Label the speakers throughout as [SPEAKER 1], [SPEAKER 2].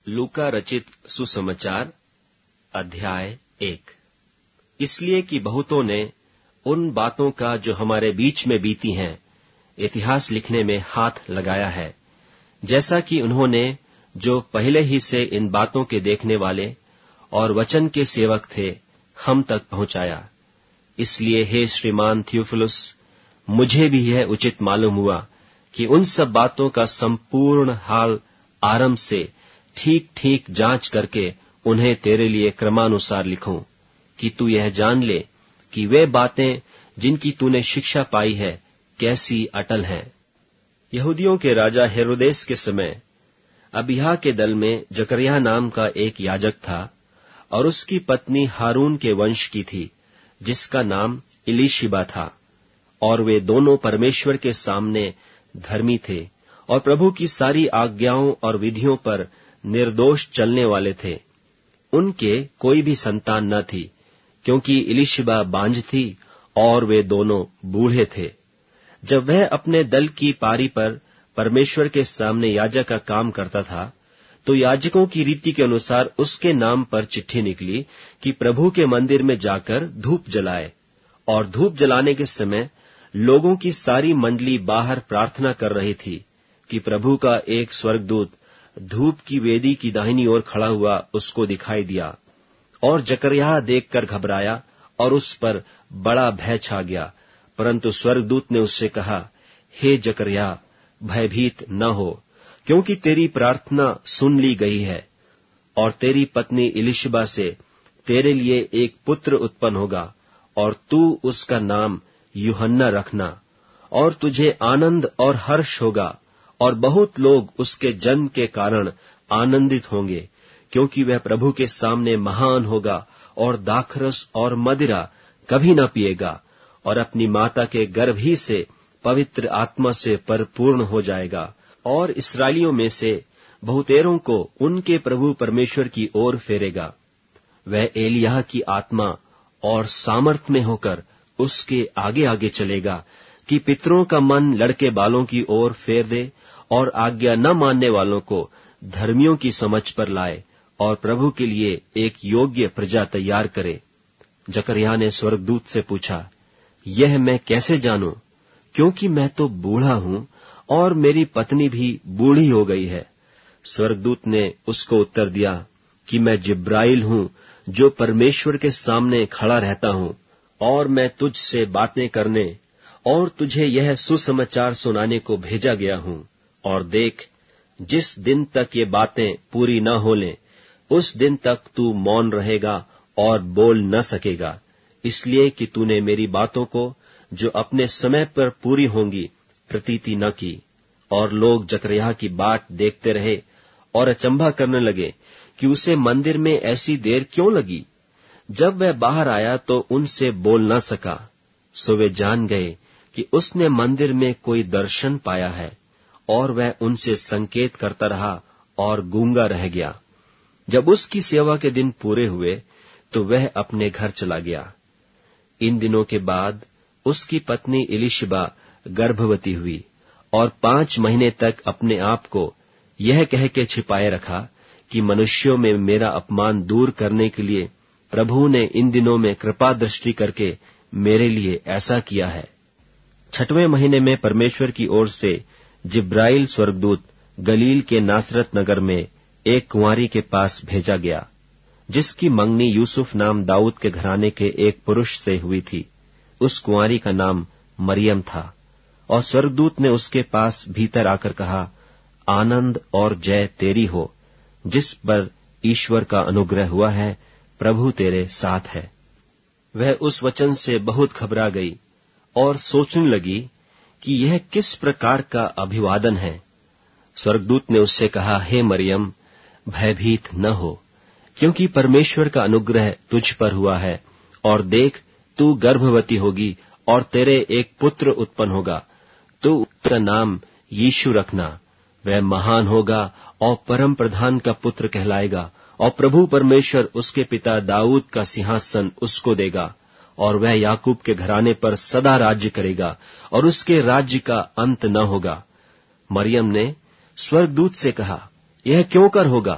[SPEAKER 1] लूका रचित सुसमाचार अध्याय 1। इसलिए कि बहुतों ने उन बातों का जो हमारे बीच में बीती हैं इतिहास लिखने में हाथ लगाया है, जैसा कि उन्होंने जो पहले ही से इन बातों के देखने वाले और वचन के सेवक थे हम तक पहुंचाया। इसलिए हे श्रीमान थियोफिलुस, मुझे भी यह उचित मालूम हुआ कि उन सब बातों का संपूर्ण हाल आरंभ से ठीक ठीक जांच करके उन्हें तेरे लिए क्रमानुसार लिखूं, कि तू यह जान ले कि वे बातें जिनकी तूने शिक्षा पाई है कैसी अटल हैं। यहूदियों के राजा हेरोदेस के समय अबिय्याह के दल में जकरिया नाम का एक याजक था, और उसकी पत्नी हारून के वंश की थी, जिसका नाम इलीशिबा था। और वे दोनों परमेश्वर के सामने धर्मी थे और प्रभु की सारी आज्ञाओं और विधियों पर निर्दोष चलने वाले थे। उनके कोई भी संतान न थी, क्योंकि इलीशिबा बांझ थी और वे दोनों बूढ़े थे। जब वह अपने दल की पारी पर परमेश्वर के सामने याजक का काम करता था, तो याजकों की रीति के अनुसार उसके नाम पर चिट्ठी निकली कि प्रभु के मंदिर में जाकर धूप जलाए। और धूप जलाने के समय लोगों की सारी मंडली बाहर प्रार्थना कर रही थी कि प्रभु का एक स्वर्गदूत धूप की वेदी की दाहिनी ओर खड़ा हुआ उसको दिखाई दिया। और जकरिया देखकर घबराया और उस पर बड़ा भय छा गया। परंतु स्वर्गदूत ने उससे कहा, हे जकरिया, भयभीत न हो, क्योंकि तेरी प्रार्थना सुन ली गई है, और तेरी पत्नी इलीशिबा से तेरे लिए एक पुत्र उत्पन्न होगा, और तू उसका नाम यूहन्ना रखना। और तुझे आनंद और हर्ष होगा, और बहुत लोग उसके जन्म के कारण आनंदित होंगे, क्योंकि वह प्रभु के सामने महान होगा और दाखरस और मदिरा कभी न पिएगा, और अपनी माता के गर्भ ही से पवित्र आत्मा से परिपूर्ण हो जाएगा। और इस्राएलियों में से बहुतेरों को उनके प्रभु परमेश्वर की ओर फेरेगा। वह एलिय्याह की आत्मा और सामर्थ में होकर उसके आगे आगे चलेगा, कि पितरों का मन लड़के बालों की ओर फेर दे, और आज्ञा न मानने वालों को धर्मियों की समझ पर लाए, और प्रभु के लिए एक योग्य प्रजा तैयार करे। जकरिया ने स्वर्गदूत से पूछा, यह मैं कैसे जानूं, क्योंकि मैं तो बूढ़ा हूं और मेरी पत्नी भी बूढ़ी हो गई है। स्वर्गदूत ने उसको उत्तर दिया कि मैं जिब्राइल हूं, जो परमेश्वर के सामने खड़ा रहता हूं, और मैं तुझ से बातें करने और तुझे यह सुसमाचार सुनाने को भेजा गया हूं। और देख, जिस दिन तक ये बातें पूरी न हो लें, उस दिन तक तू मौन रहेगा और बोल न सकेगा, इसलिए कि तूने मेरी बातों को जो अपने समय पर पूरी होंगी प्रतीति न की। और लोग जकरिया की बाट देखते रहे और अचंभा करने लगे कि उसे मंदिर में ऐसी देर क्यों लगी। जब वह बाहर आया तो उनसे बोल न सका, सो वे जान गए कि उसने मंदिर में कोई दर्शन पाया है, और वह उनसे संकेत करता रहा और गूंगा रह गया। जब उसकी सेवा के दिन पूरे हुए तो वह अपने घर चला गया। इन दिनों के बाद उसकी पत्नी इलीशिबा गर्भवती हुई, और 5 महीने तक अपने आप को यह कह के छिपाए रखा कि मनुष्यों में मेरा अपमान दूर करने के लिए प्रभु ने इन दिनों में कृपा दृष्टि करके मेरे लिए ऐसा किया है। 6वें महीने में परमेश्वर की ओर से जिब्राइल स्वर्गदूत गलील के नासरत नगर में एक कुंवारी के पास भेजा गया, जिसकी मंगनी यूसुफ नाम दाऊद के घराने के एक पुरुष से हुई थी। उस कुंवारी का नाम मरियम था। और स्वर्गदूत ने उसके पास भीतर आकर कहा, आनंद और जय तेरी हो, जिस पर ईश्वर का अनुग्रह हुआ है, प्रभु तेरे साथ है। वह उस वचन से बहुत घबरा गई और सोचने लगी कि यह किस प्रकार का अभिवादन है। स्वर्गदूत ने उससे कहा, हे मरियम, भयभीत न हो, क्योंकि परमेश्वर का अनुग्रह तुझ पर हुआ है। और देख, तू गर्भवती होगी और तेरे एक पुत्र उत्पन्न होगा। तू उसका नाम यीशु रखना। वह महान होगा और परम प्रधान का पुत्र कहलाएगा, और प्रभु परमेश्वर उसके पिता दाऊद का सिंहासन उसको देगा, और वह याकूब के घराने पर सदा राज्य करेगा, और उसके राज्य का अंत न होगा। मरियम ने स्वर्गदूत से कहा, यह क्यों कर होगा,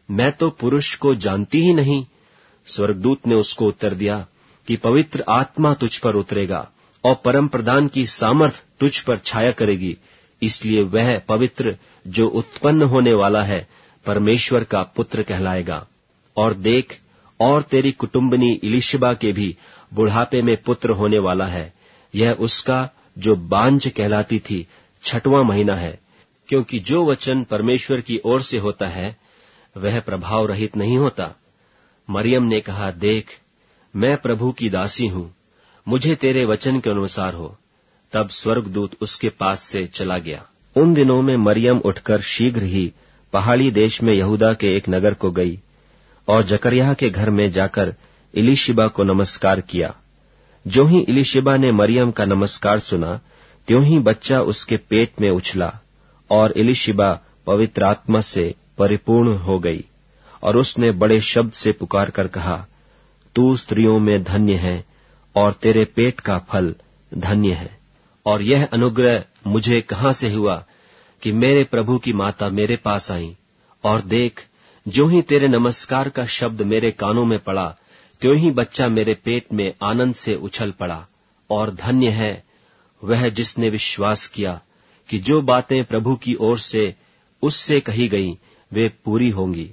[SPEAKER 1] मैं तो पुरुष को जानती ही नहीं। स्वर्गदूत ने उसको उत्तर दिया कि पवित्र आत्मा तुझ पर उतरेगा और परम प्रधान की सामर्थ तुझ पर छाया करेगी, इसलिए वह पवित्र जो उत्पन्न होने वाला है परमेश्वर का पुत्र कहलाएगा। और देख, और तेरी कुटुंबनी इलिशिबा के भी बुढ़ापे में पुत्र होने वाला है। यह उसका जो बांझ कहलाती थी 6वां महीना है, क्योंकि जो वचन परमेश्वर की ओर से होता है वह प्रभाव रहित नहीं होता। मरियम ने कहा, देख, मैं प्रभु की दासी हूं, मुझे तेरे वचन के अनुसार हो। तब स्वर्गदूत उसके पास से चला गया। उन दिनों में मरियम उठकर शीघ्र ही पहाड़ी देश में यहूदा के एक नगर को गई और जकरयाह के घर में जाकर इलिशिबा को नमस्कार किया। जो ही इलिशिबा ने मरियम का नमस्कार सुना, त्यों ही बच्चा उसके पेट में उछला और इलिशिबा पवित्र आत्मा से परिपूर्ण हो गई। और उसने बड़े शब्द से पुकार कर कहा, तू स्त्रियों में धन्य है और तेरे पेट का फल धन्य है। और यह अनुग्रह मुझे कहां से हुआ कि मेरे प्रभु की माता मेरे पास आई। और देख, जो ही तेरे नमस्कार का शब्द मेरे कानों में पड़ा, त्यों ही बच्चा मेरे पेट में आनंद से उछल पड़ा। और धन्य है वह जिसने विश्वास किया कि जो बातें प्रभु की ओर से उससे कही गईं वे पूरी होंगी।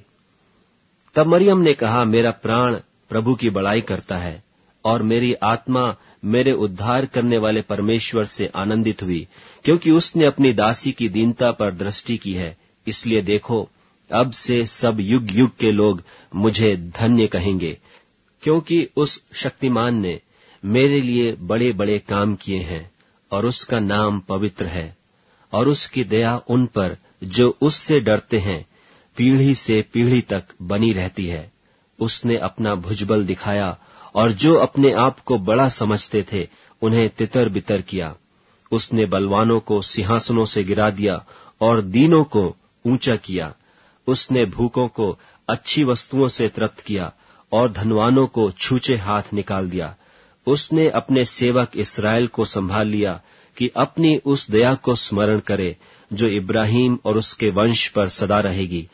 [SPEAKER 1] तब मरियम ने कहा, मेरा प्राण प्रभु की बड़ाई करता है और मेरी आत्मा मेरे उद्धार करने वाले परमेश्वर से आनंदित हुई, क्योंकि उसने अपनी दासी की दीनता पर दृष्टि की है। इसलिए देखो, अब से सब युग युग के लोग मुझे धन्य कहेंगे, क्योंकि उस शक्तिमान ने मेरे लिए बड़े बड़े काम किए हैं और उसका नाम पवित्र है। और उसकी दया उन पर जो उससे डरते हैं पीढ़ी से पीढ़ी तक बनी रहती है। उसने अपना भुजबल दिखाया और जो अपने आप को बड़ा समझते थे उन्हें तितर बितर किया। उसने बलवानों को सिंहासनों से गिरा दिया और दीनों को ऊंचा किया। उसने भूखों को अच्छी वस्तुओं से तृप्त किया और धनवानों को छूछे हाथ निकाल दिया। उसने अपने सेवक इस्राएल को संभाल लिया कि अपनी उस दया को स्मरण करे जो इब्राहिम और उसके वंश पर सदा रहेगी,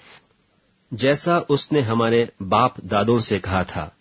[SPEAKER 1] जैसा उसने हमारे बाप दादों से कहा था।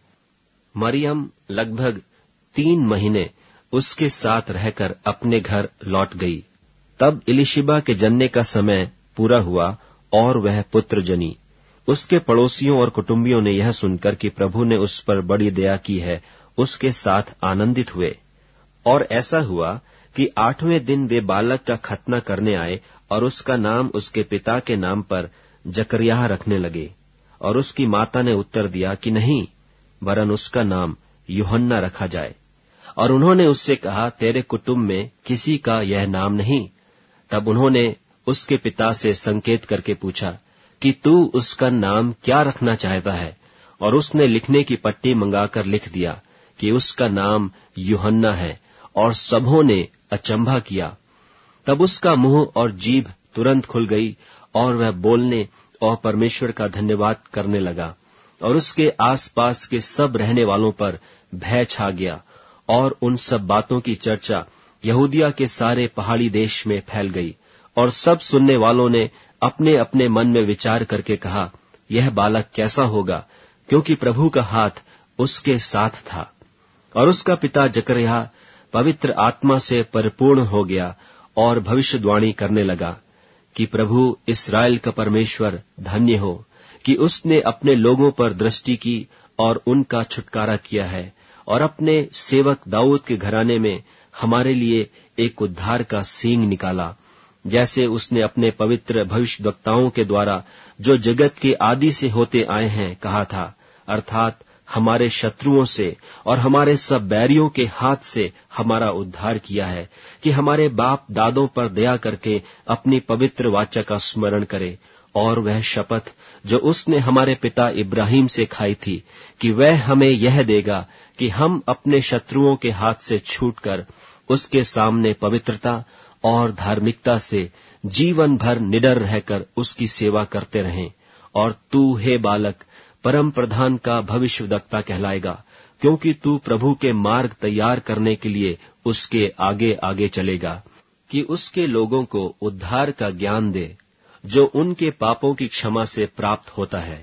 [SPEAKER 1] मरियम लगभग 3 महीने उसके साथ रहकर अपने घर लौट गई। तब इलिशिबा के जन्ने का समय पूरा हुआ और वह पुत्र जनी। उसके पड़ोसियों और कुटुंबियों ने यह सुनकर कि प्रभु ने उस पर बड़ी दया की है, उसके साथ आनंदित हुए। और ऐसा हुआ कि 8वें दिन वे बालक का खतना करने आए और उसका नाम उसके पिता के नाम पर जकरयाह रखने लगे। और उसकी माता ने उत्तर दिया कि नहीं, वरन उसका नाम यूहन्ना रखा जाए। और उन्होंने उससे कहा, तेरे कुटुंब में किसी का यह नाम नहीं। तब उन्होंने उसके पिता से संकेत करके पूछा कि तू उसका नाम क्या रखना चाहता है। और उसने लिखने की पट्टी मंगाकर लिख दिया कि उसका नाम यूहन्ना है। और सबों ने अचंभा किया। तब उसका मुंह और जीभ तुरंत खुल गई और वह बोलने और परमेश्वर का धन्यवाद करने लगा। और उसके आसपास के सब रहने वालों पर भय छा गया और उन सब बातों की चर्चा यहूदिया के सारे पहाड़ी देश में फैल गई। और सब सुनने वालों ने अपने अपने मन में विचार करके कहा, यह बालक कैसा होगा, क्योंकि प्रभु का हाथ उसके साथ था। और उसका पिता जकरयाह पवित्र आत्मा से परिपूर्ण हो गया और भविष्यवाणी करने लगा कि प्रभु इस्राएल का परमेश्वर धन्य हो कि उसने अपने लोगों पर दृष्टि की और उनका छुटकारा किया है और अपने सेवक दाऊद के घराने में हमारे लिए एक उद्धार का सींग निकाला, जैसे उसने अपने पवित्र भविष्यद्वक्ताओं के द्वारा जो जगत के आदि से होते आए हैं कहा था, अर्थात हमारे शत्रुओं से और हमारे सब बैरियों के हाथ से हमारा उद्धार किया है, कि हमारे बाप दादों पर दया करके अपनी पवित्र वाचा का स्मरण करे और वह शपथ जो उसने हमारे पिता इब्राहिम से खाई थी कि वह हमें यह देगा कि हम अपने शत्रुओं के हाथ से छूटकर उसके सामने पवित्रता और धार्मिकता से जीवन भर निडर रहकर उसकी सेवा करते रहें। और तू हे बालक परम प्रधान का भविष्यवक्ता कहलाएगा, क्योंकि तू प्रभु के मार्ग तैयार करने के लिए उसके आगे आगे चलेगा, कि उसके लोगों को उद्धार का ज्ञान दे जो उनके पापों की क्षमा से प्राप्त होता है,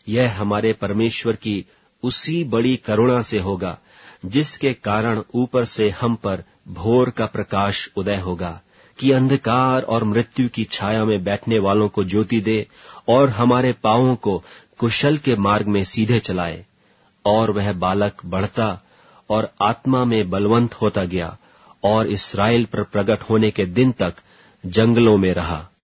[SPEAKER 1] यह हमारे परमेश्वर की उसी बड़ी करुणा से होगा जिसके कारण ऊपर से हम पर भोर का प्रकाश उदय होगा, कि अंधकार और मृत्यु की छाया में बैठने वालों को ज्योति दे और हमारे पांवों को कुशल के मार्ग में सीधे चलाए। और वह बालक बढ़ता और आत्मा में बलवंत होता गया और इस्राएल पर प्रकट होने के दिन तक जंगलों में रहा।